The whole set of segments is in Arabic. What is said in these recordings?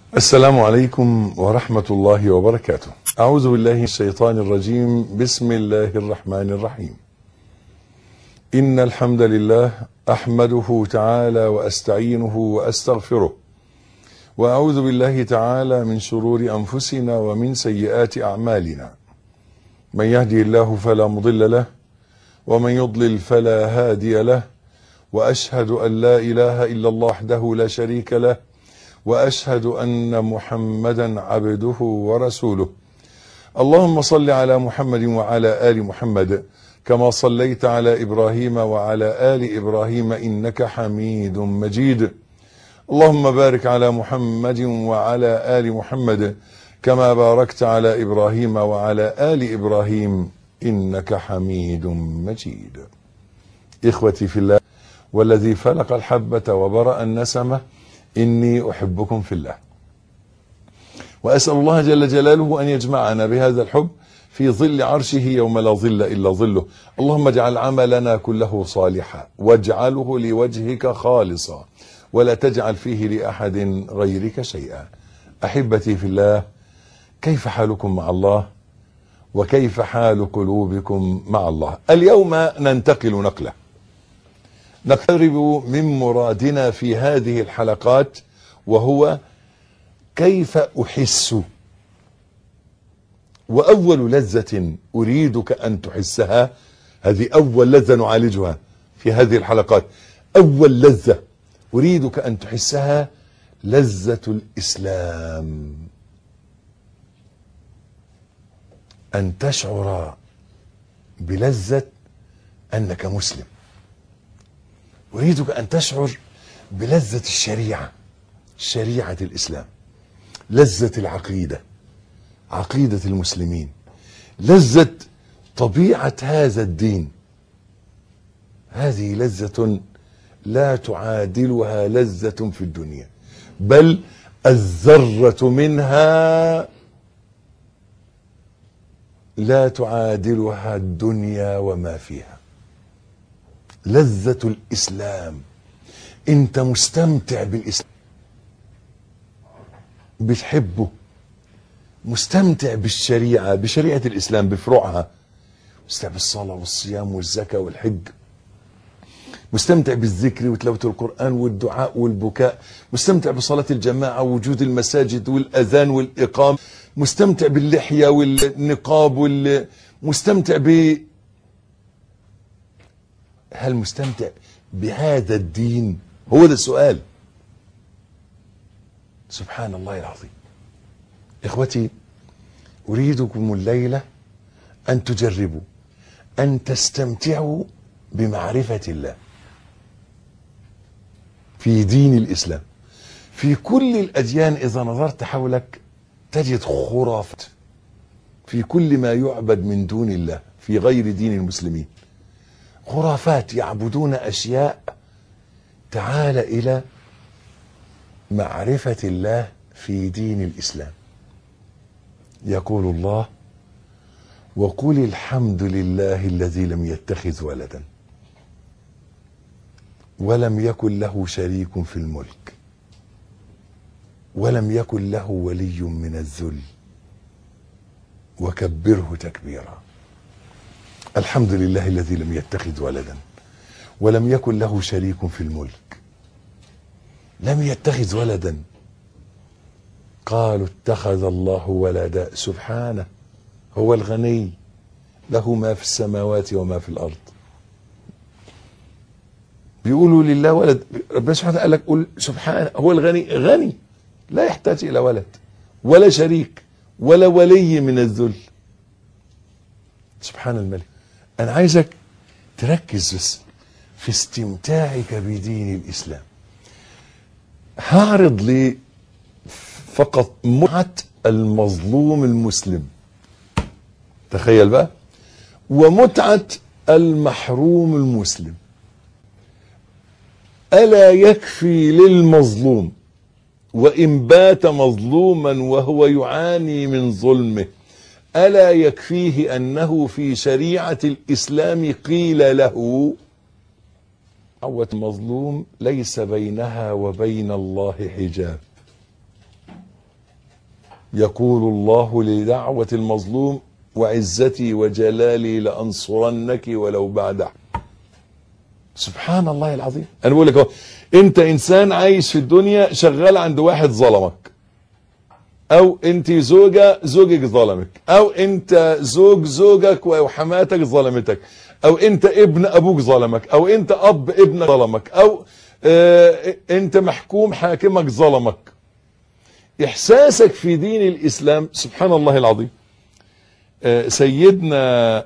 السلام عليكم ورحمة الله وبركاته. أعوذ بالله من الشيطان الرجيم. بسم الله الرحمن الرحيم. إن الحمد لله أحمده تعالى وأستعينه وأستغفره، وأعوذ بالله تعالى من شرور أنفسنا ومن سيئات أعمالنا. من يهدي الله فلا مضل له، ومن يضلل فلا هادي له، وأشهد أن لا إله إلا الله وحده لا شريك له، وأشهد أن محمدا عبده ورسوله. اللهم صل على محمد وعلى آل محمد كما صليت على إبراهيم وعلى آل إبراهيم إنك حميد مجيد. اللهم بارك على محمد وعلى آل محمد كما باركت على إبراهيم وعلى آل إبراهيم إنك حميد مجيد. إخوتي في الله، والذي فلق الحبة وبرأ النسمة، إني أحبكم في الله، وأسأل الله جل جلاله أن يجمعنا بهذا الحب في ظل عرشه يوم لا ظل إلا ظله. اللهم اجعل عملنا كله صالحا، واجعله لوجهك خالصا، ولا تجعل فيه لأحد غيرك شيئا. أحبتي في الله، كيف حالكم مع الله؟ وكيف حال قلوبكم مع الله؟ اليوم ننتقل نقلة نقترب من مرادنا في هذه الحلقات، وهو كيف أحس. وأول لذة أريدك أن تحسها، هذه أول لذة نعالجها في هذه الحلقات، أول لذة أريدك أن تحسها لذة الإسلام. أن تشعر بلذة أنك مسلم. أريدك أن تشعر بلذة الشريعة، شريعة الإسلام، لذة العقيدة، عقيدة المسلمين، لذة طبيعة هذا الدين. هذه لذة لا تعادلها لذة في الدنيا، بل الذرة منها لا تعادلها الدنيا وما فيها. لذة الإسلام. انت مستمتع بالإسلام، بتحبه، مستمتع بالشريعة، بشريعة الإسلام بفروعها، مستمتع بالصلاة والصيام والزكاة والحج، مستمتع بالذكر وتلاوة القرآن والدعاء والبكاء، مستمتع بصلاة الجماعة ووجود المساجد والأذان والإقام، مستمتع باللحية والنقاب مستمتع هل مستمتع بهذا الدين؟ هو ده السؤال. سبحان الله العظيم. إخوتي، أريدكم الليلة أن تجربوا أن تستمتعوا بمعرفة الله في دين الإسلام. في كل الأديان إذا نظرت حولك تجد خرافات في كل ما يعبد من دون الله في غير دين المسلمين. خرافات، يعبدون أشياء. تعال إلى معرفة الله في دين الإسلام. يقول الله: وقل الحمد لله الذي لم يتخذ ولدا ولم يكن له شريك في الملك ولم يكن له ولي من الذل وكبره تكبيرا. الحمد لله الذي لم يتخذ ولدا ولم يكن له شريك في الملك. لم يتخذ ولدا. قالوا اتخذ الله ولدا. سبحانه، هو الغني، له ما في السماوات وما في الأرض. بيقولوا لله ولد. ربنا سبحانه وتعالى قال لك قل سبحانه، هو الغني، غني لا يحتاج إلى ولد ولا شريك ولا ولي من الذل. سبحان الملك. أنا عايزك تركز بس في استمتاعك بدين الإسلام. هعرض لي فقط متعة المظلوم المسلم، تخيل بقى، ومتعة المحروم المسلم. ألا يكفي للمظلوم وإن بات مظلوما وهو يعاني من ظلمه، ألا يكفيه أنه في شريعة الإسلام قيل له: عوة مظلوم ليس بينها وبين الله حجاب. يقول الله لدعوة المظلوم: وعزتي وجلالي لأنصرنك ولو بعد. سبحان الله العظيم. انا بقول لك اهو، انت انسان عايش في الدنيا شغال عند واحد ظلمك، او انت زوجك ظلمك، او انت زوجك وحماتك ظلمتك، او انت ابن ابوك ظلمك، او انت اب ابنك ظلمك، او انت محكوم حاكمك ظلمك. احساسك في دين الاسلام سبحان الله العظيم. سيدنا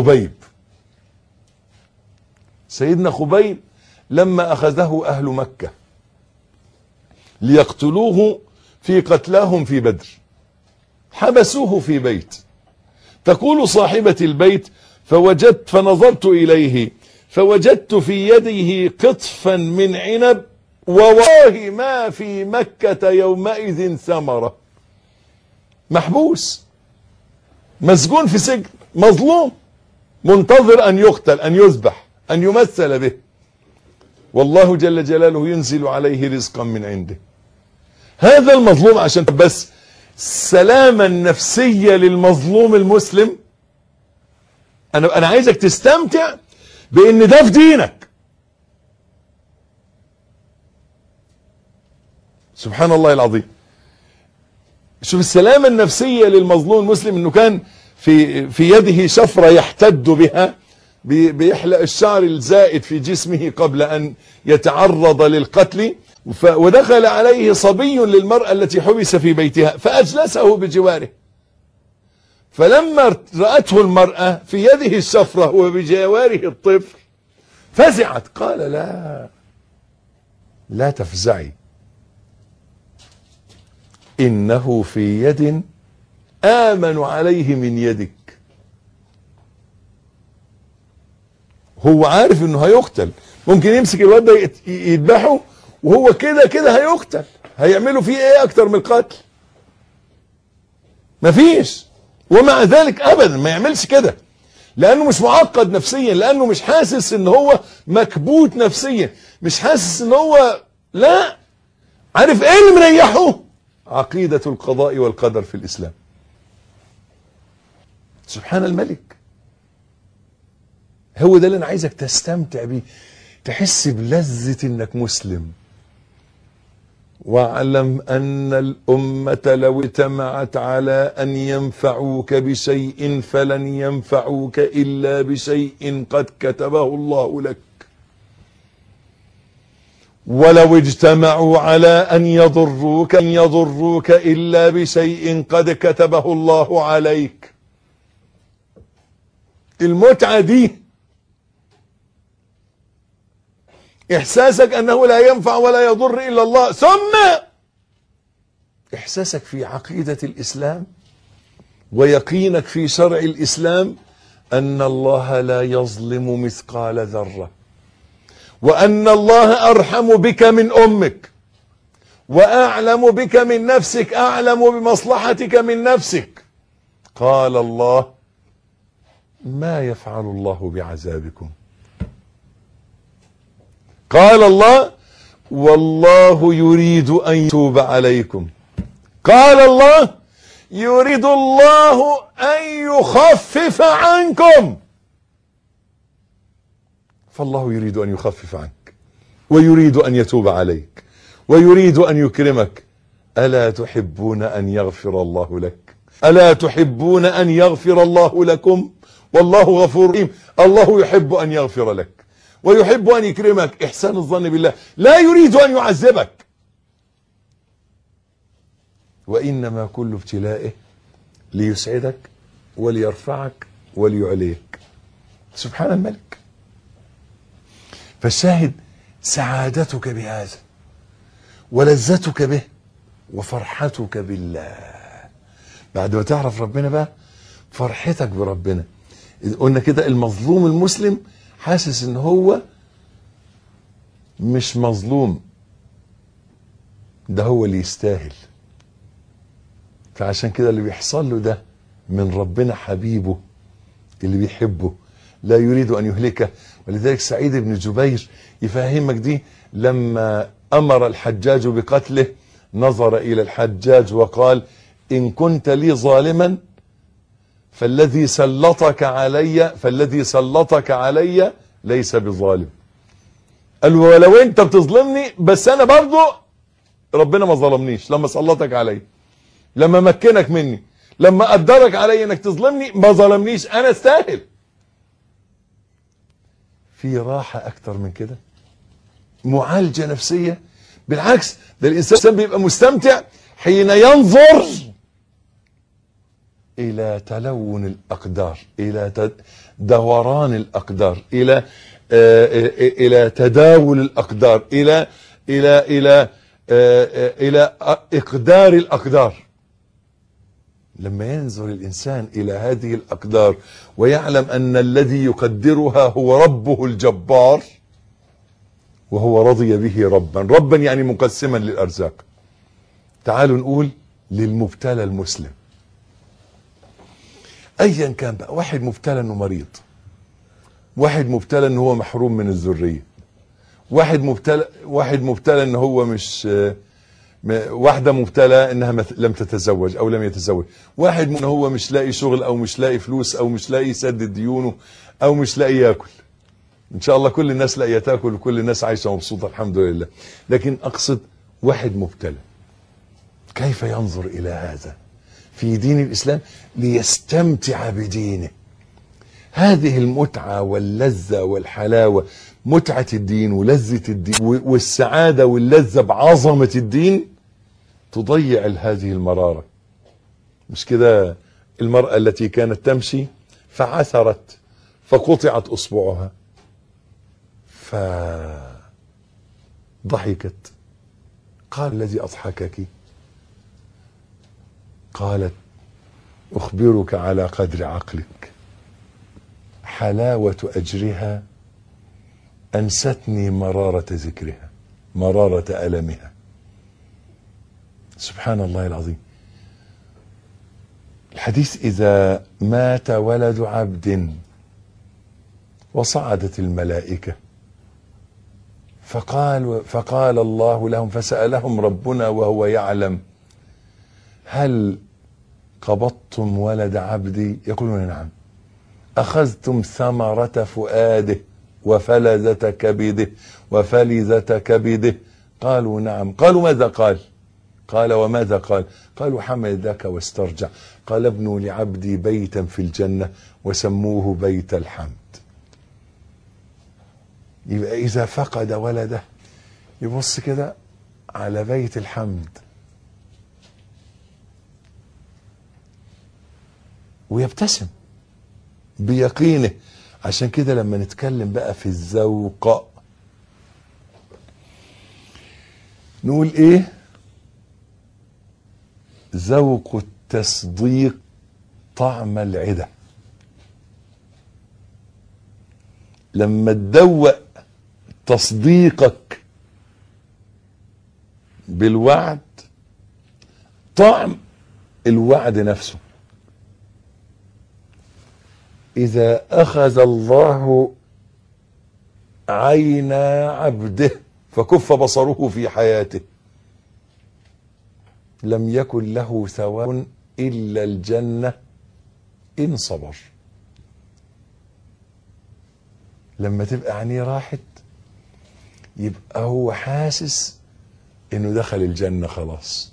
خبيب لما اخذه اهل مكة ليقتلوه في قتلاهم في بدر، حبسوه في بيت. تقول صاحبة البيت: فنظرت إليه فوجدت في يده قطفا من عنب، ووالله ما في مكة يومئذ ثمرة. محبوس، مسجون في سجن، مظلوم، منتظر أن يقتل، أن يذبح، أن يمثل به. والله جل جلاله ينزل عليه رزقا من عنده. هذا المظلوم، عشان بس السلامة النفسية للمظلوم المسلم، أنا عايزك تستمتع بأن ده في دينك. سبحان الله العظيم. شوف السلامة النفسية للمظلوم المسلم، انه كان في يده شفرة يحتد بها، بيحلق الشعر الزائد في جسمه قبل ان يتعرض للقتل. ودخل عليه صبي للمرأة التي حبس في بيتها فأجلسه بجواره. فلما رأته المرأة في يده الشفرة وبجواره الطفل فزعت، قال: لا تفزعي، إنه في يد آمن عليه من يدك. هو عارف انه هيقتل، ممكن يمسك الواد ده يذبحه، وهو كده هيقتل. هيعملوا فيه ايه اكتر من القتل؟ مفيش. ومع ذلك ابدا ما يعملش كده، لانه مش معقد نفسيا، لانه مش حاسس ان هو مكبوت نفسيا، مش حاسس ان هو، لا، عارف ايه اللي مريحه؟ عقيدة القضاء والقدر في الاسلام. سبحان الملك. هو ده اللي انا عايزك تستمتع بيه، تحس بلذة انك مسلم. واعلم ان الامة لو اجتمعت على ان ينفعوك بشيء فلن ينفعوك الا بشيء قد كتبه الله لك، ولو اجتمعوا على ان يضروك الا بشيء قد كتبه الله عليك. المتعة دي احساسك انه لا ينفع ولا يضر الا الله، ثم احساسك في عقيدة الاسلام ويقينك في شرع الاسلام ان الله لا يظلم مثقال ذرة، وان الله ارحم بك من امك، واعلم بك من نفسك، اعلم بمصلحتك من نفسك. قال الله: ما يفعل الله بعذابكم. قال الله: والله يريد أن يتوب عليكم. قال الله: يريد الله أن يخفف عنكم. فالله يريد أن يخفف عنك، ويريد أن يتوب عليك، ويريد أن يكرمك. ألا تحبون أن يغفر الله لك؟ ألا تحبون أن يغفر الله لكم؟ والله غفور رحيم. الله يحب أن يغفر لك ويحب أن يكرمك. إحسان الظن بالله، لا يريد أن يعذبك، وإنما كل ابتلائه ليسعدك وليرفعك وليعليك. سبحان الملك. فالشاهد سعادتك بهذا، ولذتك به، وفرحتك بالله. بعد ما تعرف ربنا بقى فرحتك بربنا. قلنا كده المظلوم المسلم حاسس ان هو مش مظلوم، ده هو اللي يستاهل. فعشان كده اللي بيحصل له ده من ربنا حبيبه اللي بيحبه، لا يريد ان يهلكه. ولذلك سعيد بن جبير يفهمك دي لما امر الحجاج بقتله، نظر الى الحجاج وقال: إن كنت لي ظالما فالذي سلطك علي ليس بظالم. قال ولو انت بتظلمني بس انا برضو ربنا ما ظلمنيش لما سلطك علي، لما مكنك مني، لما قدرك علي انك تظلمني ما ظلمنيش، انا استاهل. في راحة اكتر من كده؟ معالجة نفسية؟ بالعكس، ده الانسان بيبقى مستمتع حين ينظر الى تلون الاقدار، الى دوران الاقدار، الى تداول الاقدار، الى اقدار الاقدار. لما ينظر الانسان الى هذه الاقدار ويعلم ان الذي يقدرها هو ربه الجبار، وهو رضي به ربا يعني مقسما للارزاق. تعالوا نقول للمبتلى المسلم ايا كان بقى، واحد مبتلى انه مريض، واحد مبتلى ان هو محروم من الذريه، واحد مبتلى ان هو مش، واحده مبتلى انها لم تتزوج او لم يتزوج، واحد ان هو مش لاقي شغل او مش لاقي فلوس او مش لاقي يسدد ديونه او مش لاقي ياكل. ان شاء الله كل الناس لاقيه تاكل وكل الناس عايشه مبسوطه الحمد لله، لكن اقصد واحد مبتلى كيف ينظر الى هذا في دين الاسلام ليستمتع بدينه؟ هذه المتعه واللذه والحلاوه، متعه الدين ولذه الدين والسعاده واللذه بعظمه الدين، تضيع هذه المراره. مش كده المراه التي كانت تمشي فعثرت فقطعت اصبعها فضحكت، قال الذي اضحكك؟ قالت اخبرك على قدر عقلك، حلاوة اجرها انستني مرارة ذكرها، مرارة ألمها. سبحان الله العظيم. الحديث إذا مات ولد عبد وصعدت الملائكة فقال الله لهم، فسألهم ربنا وهو يعلم، هل قبضتم ولد عبدي؟ يقولون نعم. أخذتم ثمرة فؤاده وفلذة كبده؟ قالوا نعم. قالوا ماذا قال؟ قال وماذا قال؟ قالوا حمل ذاك واسترجع. قال ابنوا لعبدي بيتا في الجنة وسموه بيت الحمد. يبقى إذا فقد ولده يبص كده على بيت الحمد ويبتسم بيقينه. عشان كده لما نتكلم بقى في الذوق نقول ايه؟ ذوق التصديق طعم العدة. لما تدوق تصديقك بالوعد طعم الوعد نفسه. إذا أخذ الله عين عبده فكف بصره في حياته لم يكن له ثواب إلا الجنة إن صبر. لما تبقى عينيه راحت يبقى هو حاسس إنه دخل الجنة خلاص.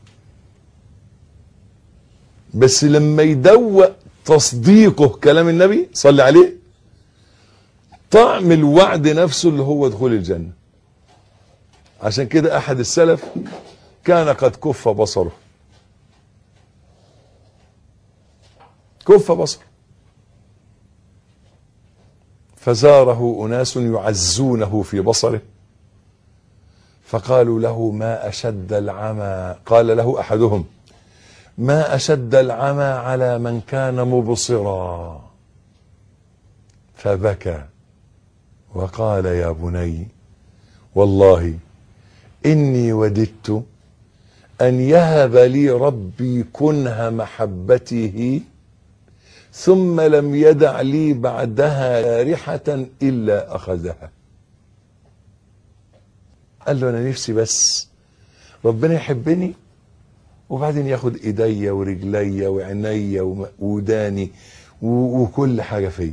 بس لما يدوق تصديقه كلام النبي صلى عليه طعم الوعد نفسه اللي هو دخول الجنة. عشان كده أحد السلف كان قد كف بصره، كف بصره، فزاره أناس يعزونه في بصره فقالوا له ما أشد العمى. قال له أحدهم ما أشد العمى على من كان مبصرا، فبكى وقال يا بني والله إني وددت أن يهب لي ربي كنه محبته ثم لم يدع لي بعدها جارحة إلا أخذها. قال له أنا نفسي بس ربنا يحبني وبعدين ياخد ايديا ورجليا وعينيا وداني وكل حاجة فيا.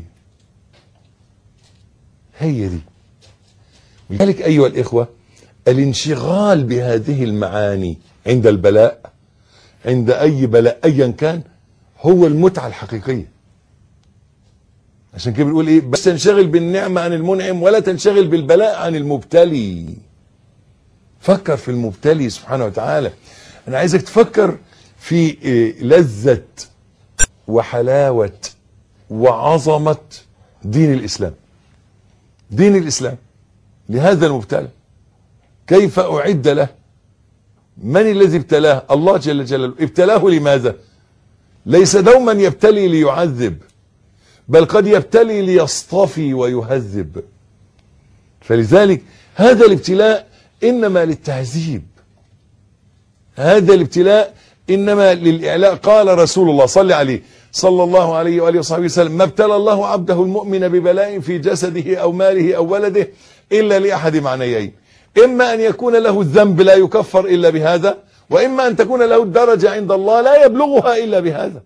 هي دي. لذلك ايها الاخوة، الانشغال بهذه المعاني عند البلاء، عند اي بلاء ايا كان، هو المتعة الحقيقية. عشان كده بنقول ايه؟ بس تنشغل بالنعمة عن المنعم، ولا تنشغل بالبلاء عن المبتلي. فكر في المبتلي سبحانه وتعالى. انا عايزك تفكر في لذة وحلاوة وعظمة دين الاسلام. دين الاسلام لهذا المبتلى كيف اعد له؟ من الذي ابتلاه؟ الله جل جلاله. ابتلاه لماذا؟ ليس دوما يبتلي ليعذب، بل قد يبتلي ليصطفي ويهذب. فلذلك هذا الابتلاء انما للتهذيب، هذا الابتلاء انما للاعلاء. قال رسول الله صلى عليه صلى الله عليه واله وصحبه وسلم: ما ابتلى الله عبده المؤمن ببلاء في جسده او ماله او ولده الا لاحد معنيين: اما ان يكون له الذنب لا يكفر الا بهذا، واما ان تكون له الدرجه عند الله لا يبلغها الا بهذا.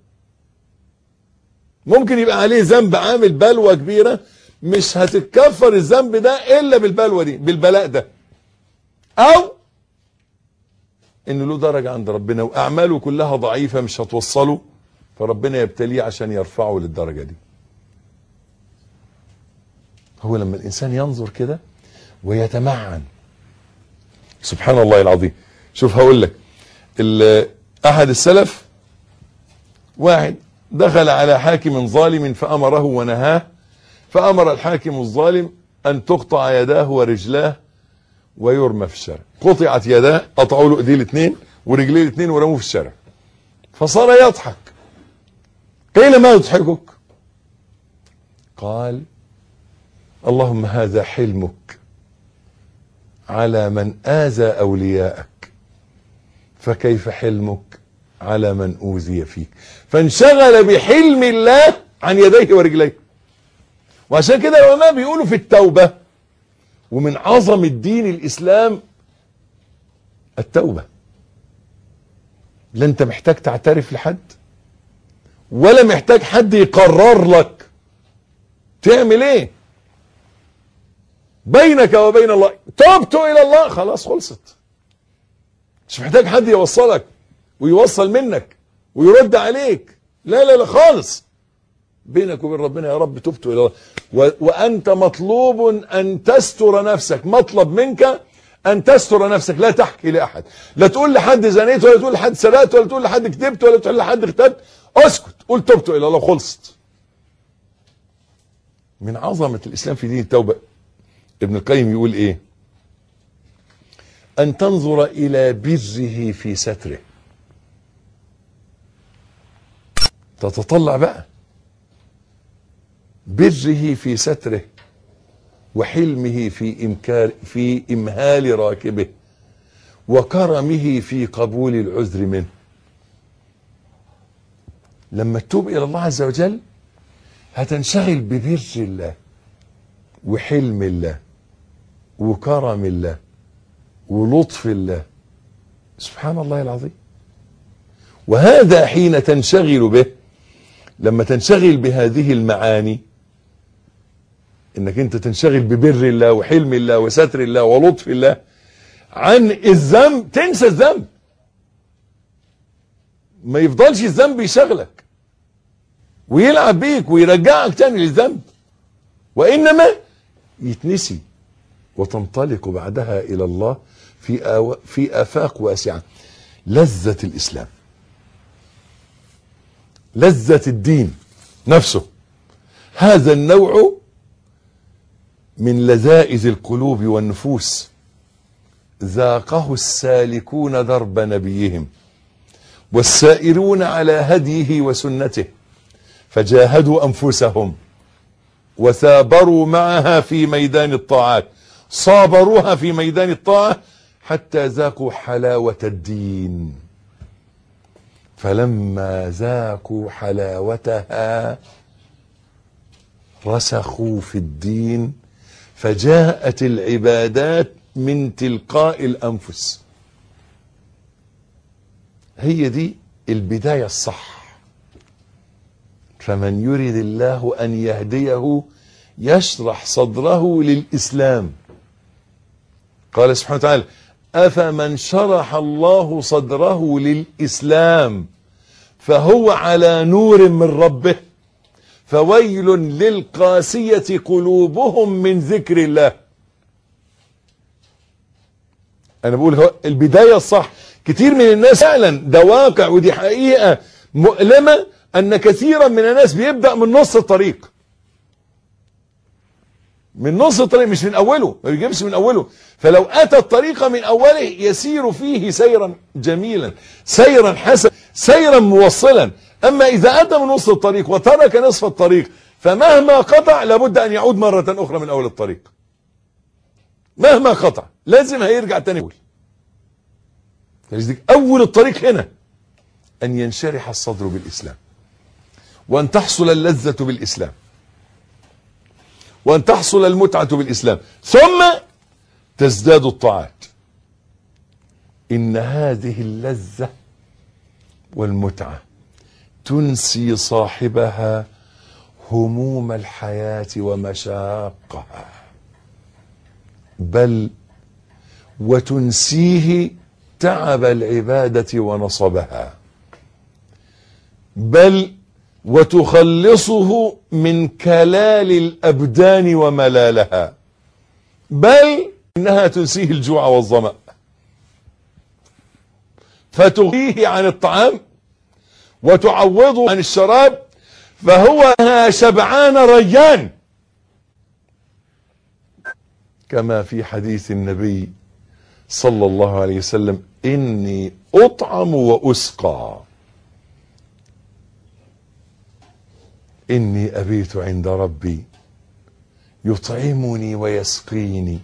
ممكن يبقى عليه ذنب عامل بلوى كبيره، مش هتتكفر الذنب ده الا بالبلوى دي، بالبلاء ده. او انه له درجه عند ربنا واعماله كلها ضعيفه مش هتوصله، فربنا يبتليه عشان يرفعه للدرجه دي. هو لما الانسان ينظر كده ويتمعن، سبحان الله العظيم. شوف هقول لك، احد السلف واحد دخل على حاكم ظالم فامره ونهاه، فامر الحاكم الظالم ان تقطع يداه ورجلاه ويرمى في الشارع. قطعت يداه، قطعوا له ايديه الاثنين ورجليه الاثنين ورموه في الشارع. فصار يضحك. قيل: ما يضحكك؟ قال: اللهم هذا حلمك على من آذى أولياءك، فكيف حلمك على من أوذي فيك؟ فانشغل بحلم الله عن يديه ورجليه. وعشان كده العلماء بيقولوا في التوبة، ومن عظمة دين الإسلام التوبة. لا انت محتاج تعترف لحد، ولا محتاج حد يقرر لك تعمل ايه. بينك وبين الله، تبت الى الله، خلاص خلصت. مش محتاج حد يوصلك ويوصل منك ويرد عليك، لا لا لا خالص. بينك وبين ربنا: يا رب تبت الى الله. وانت مطلوب ان تستر نفسك، مطلب منك ان تستر نفسك، لا تحكي لاحد، لا تقول لحد زنيت، ولا تقول لحد سرقت، ولا تقول لحد كذبت، ولا تقول لحد اغتبت. اسكت، قول تبت الى الله، خلصت. من عظمة الاسلام في دين التوبة ابن القيم يقول ايه؟ ان تنظر الى بره في ستره. تتطلع بقى بره في ستره، وحلمه في امهال راكبه، وكرمه في قبول العذر منه. لما تتوب الى الله عز وجل هتنشغل ببر الله وحلم الله وكرم الله ولطف الله، سبحان الله العظيم. وهذا حين تنشغل به، لما تنشغل بهذه المعاني، انك انت تنشغل ببر الله وحلم الله وستر الله ولطف الله عن الذنب، تنسى الذنب. ما يفضلش الذنب يشغلك ويلعب بيك ويرجعك تاني للذنب، وانما يتنسي وتنطلق بعدها الى الله في آفاق واسعة. لذة الاسلام، لذة الدين نفسه، هذا النوع من لذائذ القلوب والنفوس ذاقه السالكون درب نبيهم والسائرون على هديه وسنته، فجاهدوا انفسهم وثابروا معها في ميدان الطاعات، صابروها في ميدان الطاعة حتى ذاقوا حلاوة الدين. فلما ذاقوا حلاوتها رسخوا في الدين، فجاءت العبادات من تلقاء الأنفس. هي دي البداية الصح. فمن يريد الله أن يهديه يشرح صدره للإسلام. قال سبحانه وتعالى: أفمن شرح الله صدره للإسلام فهو على نور من ربه فويل للقاسية قلوبهم من ذكر الله. أنا بقول هو البداية الصح. كتير من الناس فعلا، ده واقع ودي حقيقة مؤلمة، أن كثيرا من الناس بيبدأ من نص الطريق. من نص الطريق مش من أوله، ما بيجيبش من أوله. فلو أتى الطريق من أوله يسير فيه سيرا جميلا، سيرا حسنا، سيرا موصلا. أما إذا أتى من نص الطريق وترك نصف الطريق فمهما قطع لابد أن يعود مرة أخرى من أول الطريق. مهما قطع لازم هيرجع تاني. فلذلك أول الطريق هنا أن ينشرح الصدر بالإسلام، وأن تحصل اللذة بالإسلام، وأن تحصل المتعة بالإسلام، ثم تزداد الطاعات. إن هذه اللذة والمتعة تنسي صاحبها هموم الحياة ومشاقها، بل وتنسيه تعب العبادة ونصبها، بل وتخلصه من كلال الأبدان وملالها، بل إنها تنسيه الجوع والظمأ، فتغنيه عن الطعام وتعوضه عن الشراب، فهو شبعان ريان، كما في حديث النبي صلى الله عليه وسلم: إني أطعم وأسقى، إني أبيت عند ربي يطعمني ويسقيني،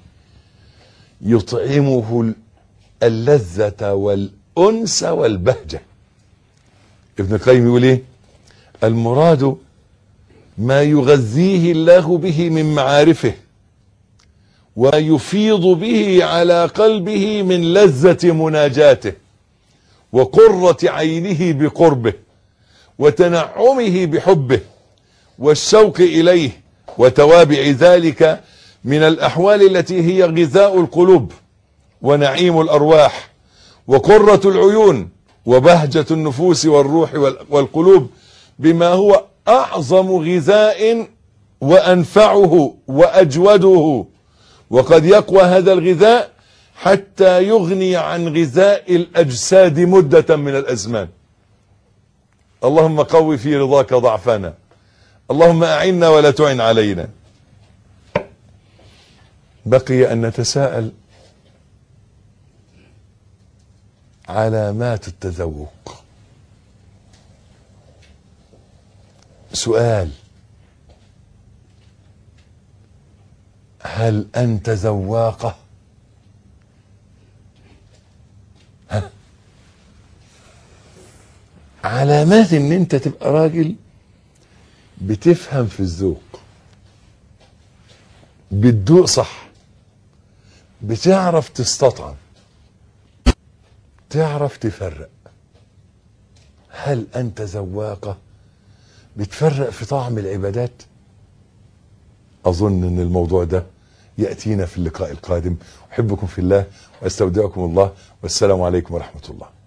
يطعمه اللذة والأنس والبهجة. ابن القيم يقول إيه؟ المراد ما يغذيه الله به من معارفه وما يفيض به على قلبه من لذة مناجاته وقرة عينه بقربه وتنعمه بحبه والشوق إليه وتوابع ذلك من الأحوال التي هي غذاء القلوب ونعيم الأرواح وقرة العيون وبهجة النفوس والروح والقلوب، بما هو أعظم غذاء وأنفعه وأجوده. وقد يقوى هذا الغذاء حتى يغني عن غذاء الأجساد مدة من الأزمان. اللهم قوي في رضاك ضعفنا، اللهم أعنا ولا تعن علينا. بقي أن نتساءل علامات التذوق. سؤال: هل أنت ذواقة؟ علامات ان انت تبقى راجل بتفهم في الذوق، بتدوق صح، بتعرف تستطعم، تعرف تفرق. هل أنت ذواقة بتفرق في طعم العبادات؟ أظن أن الموضوع ده يأتينا في اللقاء القادم. أحبكم في الله وأستودعكم الله، والسلام عليكم ورحمة الله.